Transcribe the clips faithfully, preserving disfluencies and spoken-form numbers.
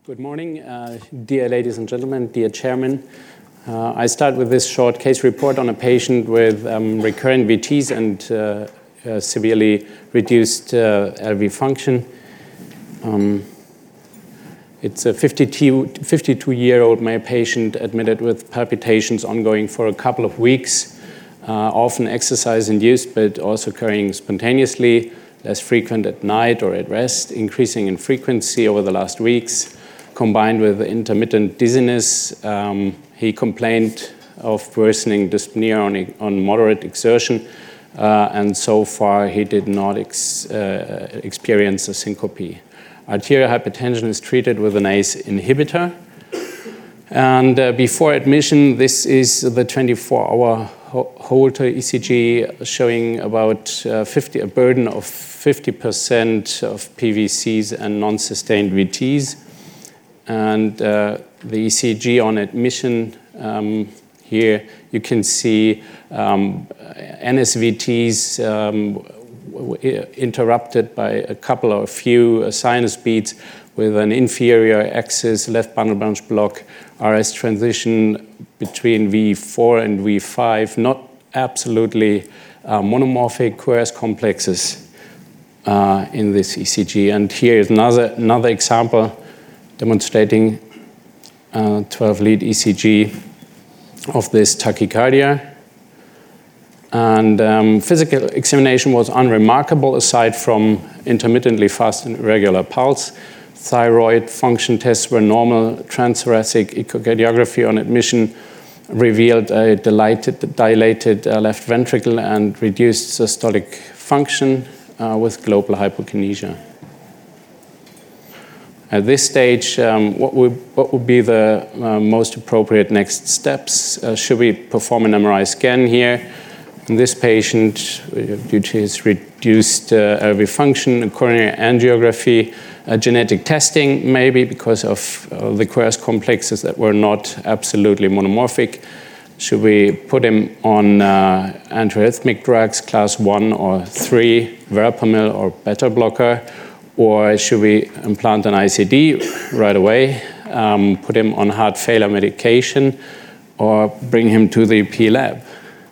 Good morning, uh, dear ladies and gentlemen, dear chairman. Uh, I start with this short case report on a patient with um, recurrent V Ts and uh, uh, severely reduced uh, L V function. Um, it's a fifty-two-year-old male patient admitted with palpitations ongoing for a couple of weeks, uh, often exercise-induced, but also occurring spontaneously, less frequent at night or at rest, increasing in frequency over the last weeks, combined with intermittent dizziness. Um, he complained of worsening dyspnea on, on moderate exertion, uh, and so far he did not ex, uh, experience a syncope. Arterial hypertension is treated with an A C E inhibitor. And uh, before admission, this is the twenty-four hour Holter E C G showing about uh, fifty, a burden of fifty percent of P V Cs and non-sustained V Ts. And uh, the E C G on admission, um, here you can see um, N S V Ts um, interrupted by a couple or a few sinus beats with an inferior axis left bundle branch block, R S transition between V four and V five, not absolutely uh, monomorphic Q R S complexes uh, in this E C G. And here is another, another example demonstrating uh, twelve lead E C G of this tachycardia. And um, physical examination was unremarkable aside from intermittently fast and irregular pulse. Thyroid function tests were normal. Transthoracic echocardiography on admission revealed a dilated, dilated uh, left ventricle and reduced systolic function uh, with global hypokinesia. At this stage, um, what, would, what would be the uh, most appropriate next steps? Uh, should we perform an M R I scan here? In this patient, due to his reduced uh, L V function, a coronary angiography, uh, genetic testing maybe because of uh, the Q R S complexes that were not absolutely monomorphic. Should we put him on uh, antiarrhythmic drugs, class one or three, verapamil or beta blocker? Or should we implant an I C D right away, um, put him on heart failure medication, or bring him to the P lab?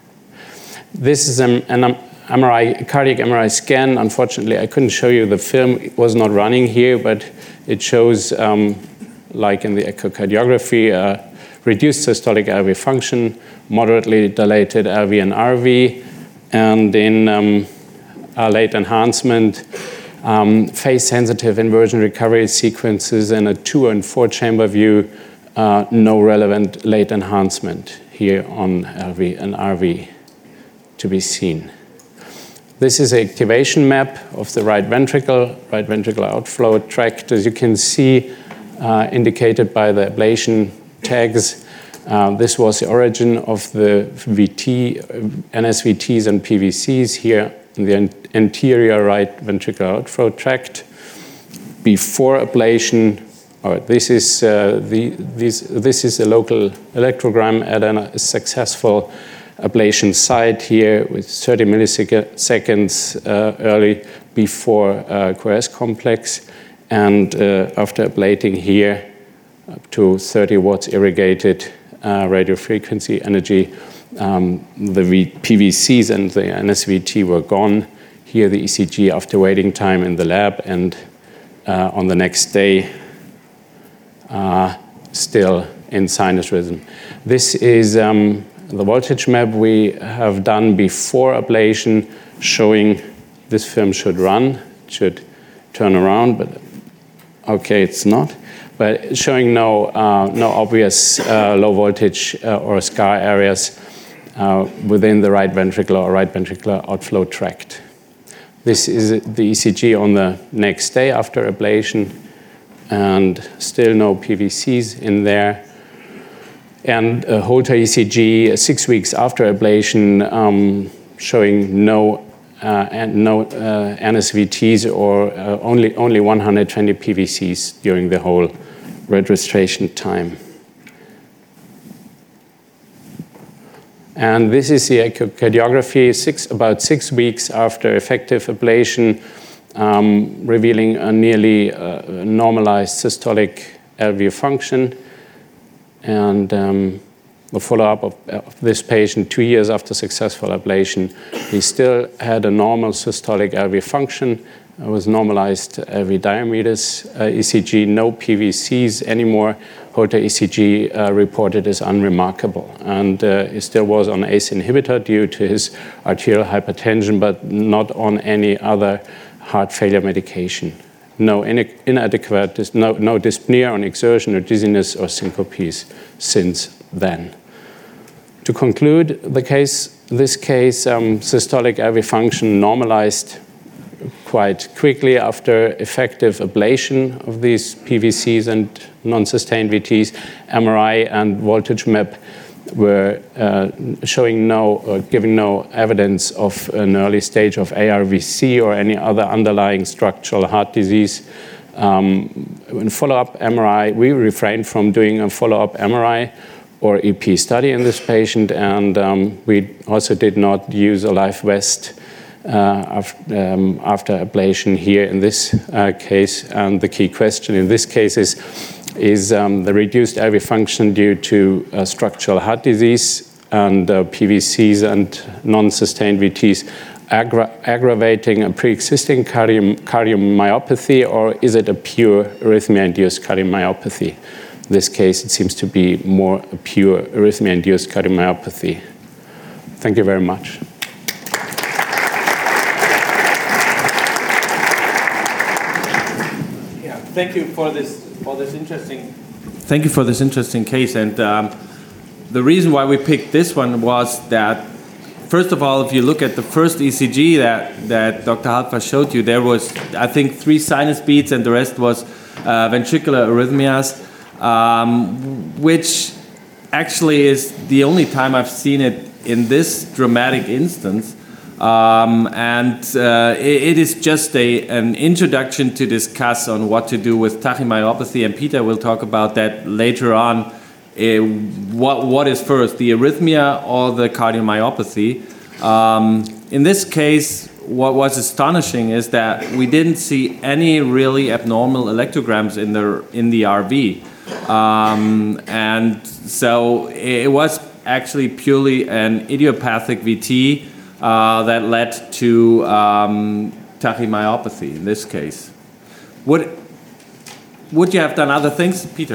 This is an, an M R I, cardiac M R I scan. Unfortunately, I couldn't show you the film. It was not running here, but it shows, um, like in the echocardiography, uh, reduced systolic L V function, moderately dilated L V and R V, and in um, a late enhancement, um, phase-sensitive inversion recovery sequences in a two and four chamber view, uh, no relevant late enhancement here on L V and R V to be seen. This is an activation map of the right ventricle, right ventricular outflow tract, as you can see, uh, indicated by the ablation tags. Uh, this was the origin of the V T, N S V Ts and P V Cs here in the anterior right ventricular outflow tract. Before ablation, or this is uh, the this this is a local electrogram at a successful ablation site here with thirty milliseconds uh, early before uh, Q R S complex, and uh, after ablating here up to thirty watts irrigated uh, radio frequency energy, um, the v P V Cs and the N S V T were gone. Here the E C G after waiting time in the lab, and uh, on the next day uh, still in sinus rhythm. This is um, the voltage map we have done before ablation, showing this film should run, it should turn around, but okay, it's not. But showing no, uh, no obvious uh, low voltage uh, or scar areas uh, within the right ventricular or right ventricular outflow tract. This is the E C G on the next day after ablation, and still no P V Cs in there. And a Holter E C G six weeks after ablation, um, showing no uh, and no uh, N S V Ts or uh, only only one hundred twenty P V Cs during the whole registration time. And this is the echocardiography six, about six weeks after effective ablation, um, revealing a nearly uh, normalized systolic L V function. And um, the follow-up of, of this patient two years after successful ablation, he still had a normal systolic L V function. It was normalized L V diameters, uh, E C G, no P V Cs anymore. Holter E C G uh, reported as unremarkable. And uh, he still was on A C E inhibitor due to his arterial hypertension, but not on any other heart failure medication. No inadequate, no, no dyspnea on exertion or dizziness or syncopes since then. To conclude the case, this case, um, systolic L V function normalized quite quickly after effective ablation of these P V Cs and non-sustained V Ts. M R I and voltage map were uh, showing no or giving no evidence of an early stage of A R V C or any other underlying structural heart disease. Um, in follow-up M R I, we refrained from doing a follow-up M R I or E P study in this patient, and um, we also did not use a live vest Uh, after, um, after ablation here in this uh, case. And the key question in this case is, is um, the reduced L V function due to uh, structural heart disease and uh, P V Cs and non-sustained V Ts aggra aggravating a pre-existing cardiom cardiomyopathy, or is it a pure arrhythmia-induced cardiomyopathy? In this case, it seems to be more a pure arrhythmia-induced cardiomyopathy. Thank you very much. Thank you for this for this interesting. Thank you for this interesting case, and um, the reason why we picked this one was that, first of all, if you look at the first E C G that that Doctor Halpfer showed you, there was, I think, three sinus beats, and the rest was uh, ventricular arrhythmias, um, which actually is the only time I've seen it in this dramatic instance. Um, and uh, it, it is just a, an introduction to discuss on what to do with tachymyopathy, and Peter will talk about that later on. Uh, what, what is first, the arrhythmia or the cardiomyopathy? Um, in this case, what was astonishing is that we didn't see any really abnormal electrograms in the, in the R V. Um, and so it was actually purely an idiopathic V T Uh, that led to um, tachymyopathy in this case. Would, would you have done other things, Peter?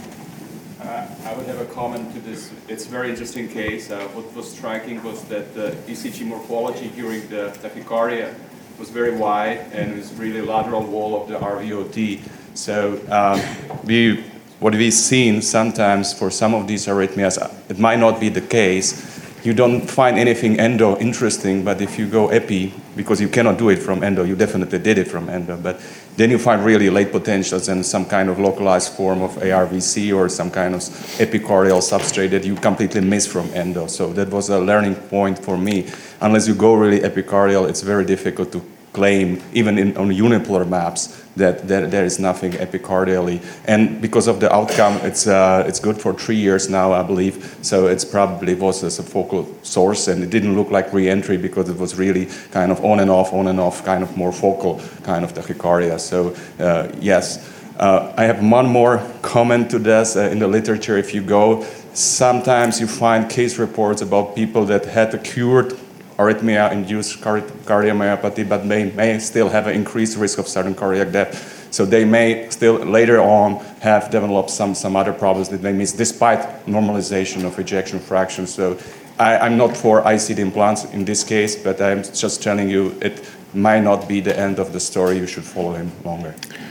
Uh, I would have a comment to this. It's a very interesting case. Uh, what was striking was that the E C G morphology during the tachycardia was very wide, and it was really lateral wall of the R V O T. So um, we, what we've seen sometimes for some of these arrhythmias, it might not be the case. You don't find anything endo interesting, but if you go epi, because you cannot do it from endo, you definitely did it from endo, but then you find really late potentials and some kind of localized form of A R V C or some kind of epicardial substrate that you completely miss from endo. So that was a learning point for me. Unless you go really epicardial, it's very difficult to claim, even in, on unipolar maps, that there, there is nothing epicardially. And because of the outcome, it's uh, it's good for three years now, I believe. So it's probably was as a focal source, and it didn't look like re-entry because it was really kind of on and off, on and off, kind of more focal kind of tachycardia. So uh, yes, uh, I have one more comment to this. Uh, in the literature, if you go, sometimes you find case reports about people that had a cured arrhythmia-induced cardiomyopathy, but may, may still have an increased risk of sudden cardiac death. So they may still later on have developed some, some other problems that they miss, despite normalization of ejection fraction. So I, I'm not for I C D implants in this case, but I'm just telling you it might not be the end of the story. You should follow him longer.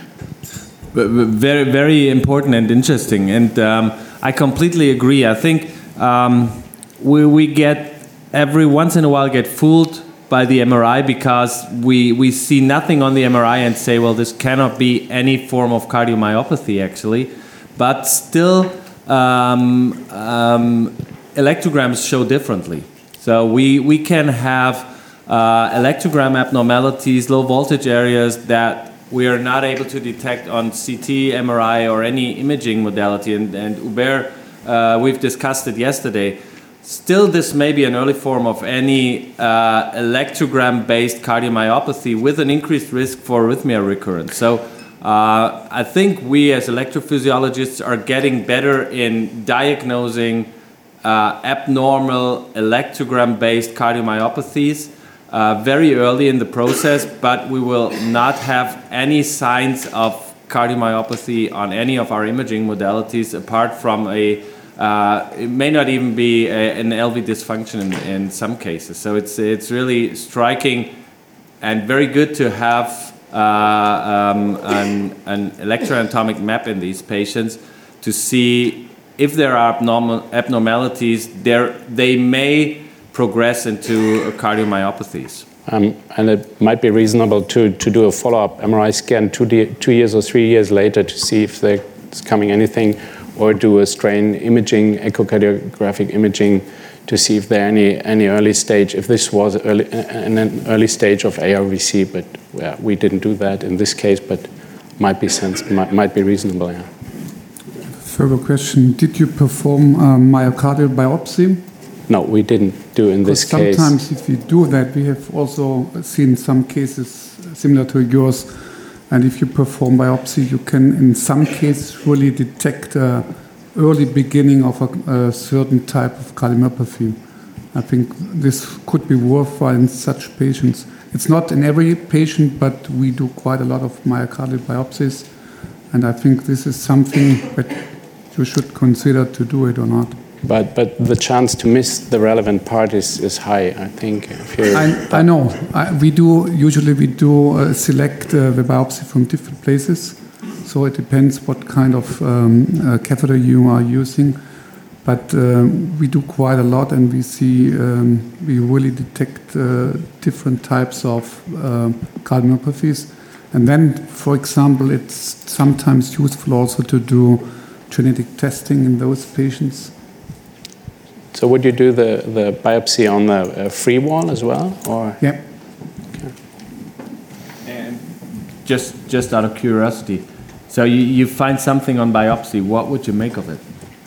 Very, very important and interesting. And um, I completely agree. I think um, we, we get every once in a while get fooled by the M R I because we, we see nothing on the M R I and say, well, this cannot be any form of cardiomyopathy, actually. But still, um, um, electrograms show differently. So we, we can have uh, electrogram abnormalities, low voltage areas that we are not able to detect on C T, M R I, or any imaging modality. And, and Hubert, uh, we've discussed it yesterday. Still, this may be an early form of any uh, electrogram-based cardiomyopathy with an increased risk for arrhythmia recurrence. So Uh, I think we as electrophysiologists are getting better in diagnosing uh, abnormal electrogram-based cardiomyopathies uh, very early in the process, but we will not have any signs of cardiomyopathy on any of our imaging modalities apart from a, uh, it may not even be a, an L V dysfunction in, in some cases. So it's, it's really striking and very good to have Uh, um, an, an electroanatomic map in these patients to see if there are abnormal, abnormalities, there, they may progress into cardiomyopathies. Um, and it might be reasonable to, to do a follow-up M R I scan two, two years or three years later to see if there's coming anything, or do a strain imaging, echocardiographic imaging, to see if there are any, any early stage, if this was early, an early stage of A R V C, but well, we didn't do that in this case, but might be sense, might, might be reasonable, yeah. Further question, did you perform a myocardial biopsy? No, we didn't do in this case. Sometimes if we do that, we have also seen some cases similar to yours, and if you perform biopsy, you can in some cases really detect uh, early beginning of a, a certain type of cardiomyopathy. I think this could be worthwhile in such patients. It's not in every patient, but we do quite a lot of myocardial biopsies, and I think this is something that you should consider to do it or not. But but the chance to miss the relevant part is, is high, I think. If you're I, I know. I, we do usually we do uh, select uh, the biopsy from different places. So it depends what kind of um, uh, catheter you are using, but um, we do quite a lot, and we see um, we really detect uh, different types of uh, cardiomyopathies. And then, for example, it's sometimes useful also to do genetic testing in those patients. So would you do the, the biopsy on the uh, free wall as well, or? Yeah. Okay. And just just out of curiosity. So you, you find something on biopsy, what would you make of it?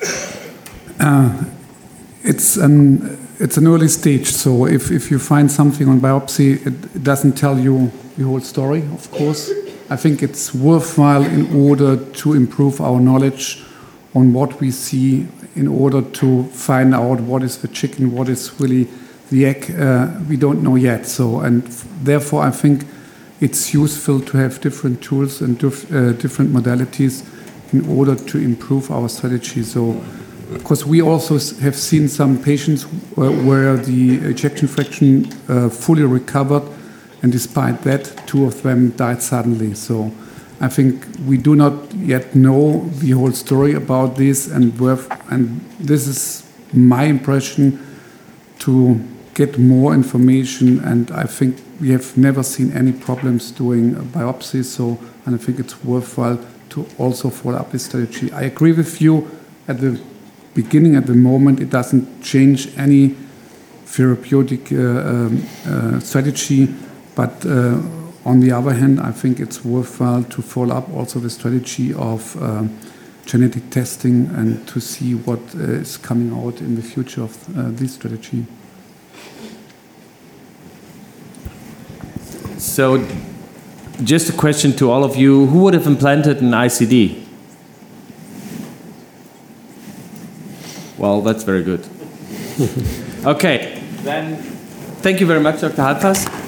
Uh, it's an it's an early stage, so if, if you find something on biopsy, it, it doesn't tell you the whole story, of course. I think it's worthwhile in order to improve our knowledge on what we see, in order to find out what is the chicken, what is really the egg. Uh, we don't know yet, so and therefore I think it's useful to have different tools and dif uh, different modalities in order to improve our strategy. So, because we also have seen some patients where, where the ejection fraction uh, fully recovered, and despite that, two of them died suddenly. So, I think we do not yet know the whole story about this, and we're, and this is my impression to get more information, and I think we have never seen any problems doing a biopsy, so and I think it's worthwhile to also follow up this strategy. I agree with you at the beginning, at the moment, it doesn't change any therapeutic uh, um, uh, strategy, but uh, on the other hand, I think it's worthwhile to follow up also the strategy of uh, genetic testing and to see what uh, is coming out in the future of uh, this strategy. So, just a question to all of you, who would have implanted an I C D? Well, that's very good. Okay, then thank you very much, Doctor Halpas.